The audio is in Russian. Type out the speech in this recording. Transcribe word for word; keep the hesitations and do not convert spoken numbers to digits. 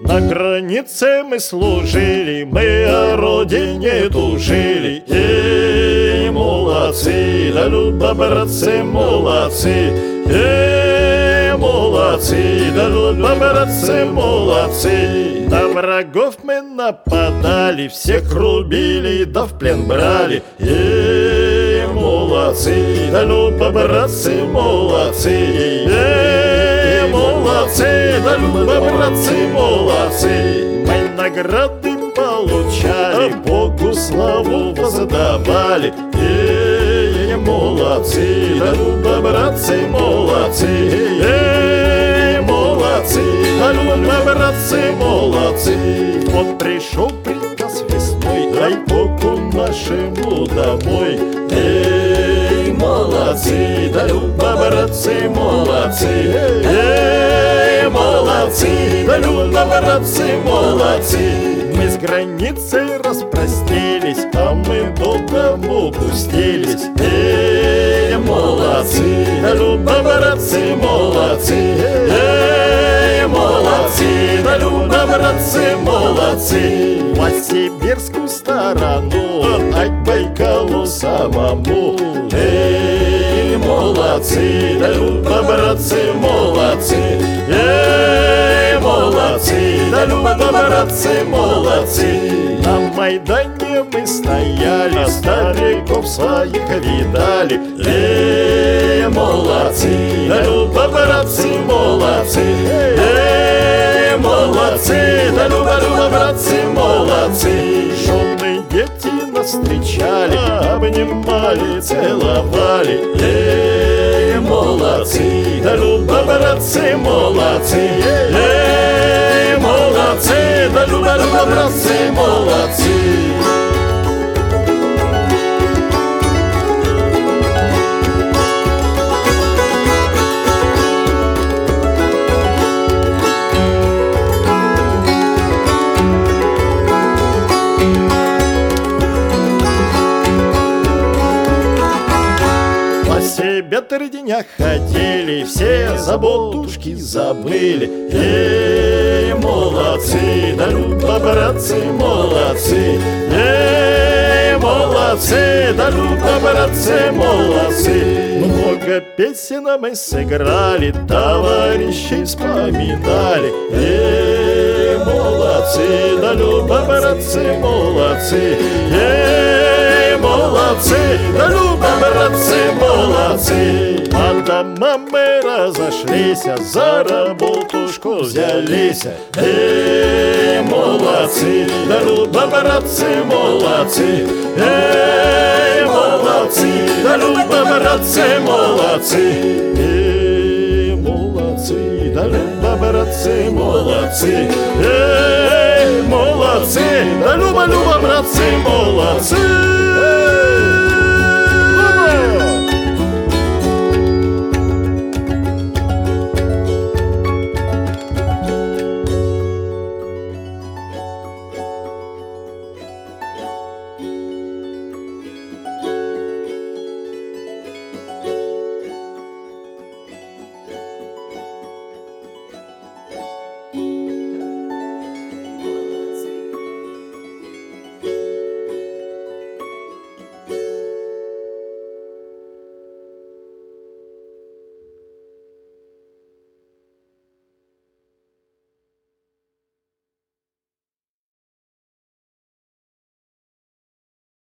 На границе мы служили, мы о родине тужили. Эй, молодцы, да люба, братцы, молодцы. Эй, молодцы, да люба, братцы, молодцы. На врагов мы нападали, всех рубили, да в плен брали. Эй, молодцы, да люба, братцы, молодцы. Эй, молодцы, да люба, братцы, молодцы. Мы награды получали, Богу славу воздавали. Эй, молодцы, да люба, братцы, молодцы. Эй, молодцы, да люба, братцы, молодцы. Вот пришел приказ весной, дай Богу нашему домой. Эй, молодцы, да люба, братцы, молодцы. Эй, молодцы, да люба, братцы, молодцы. Мы с границей распростились, а мы до дому пустились. Эй, молодцы, да люба, братцы, молодцы. Эй, молодцы, да люба, братцы, молодцы. По сибирскую сторону, а к Байкалу самому. Эй, молодцы, да люба, братцы, молодцы. Эй, молодцы, да люба, братцы, молодцы. На Майдане мы стояли, стариков своих видали. Эй, молодцы, да люба, братцы, молодцы. Эй, молодцы, да люба, люба, братцы, молодцы. Жены, дети нас встречали, обнимали, целовали. Эй, молодцы, да люба, братцы, молодцы. Эй, молодцы, да люба, люба, братцы, молодцы. Себе три дня ходили, все заботушки забыли. Эй, молодцы, да люба, братцы, молодцы. Эй, молодцы, да люба, братцы, молодцы. Много песен мы сыграли, товарищей вспоминали. Эй, молодцы, да люба, братцы, молодцы. Эй, молодцы, да люба, братцы, молодцы. По домам мы разошлись, за работушку взялись. Эй, молодцы, да люба, братцы, молодцы. Эй, молодцы, да люба, братцы, молодцы. Эй, молодцы, да люба, братцы, молодцы. Эй, молодцы, да люба, люба, братцы, молодцы.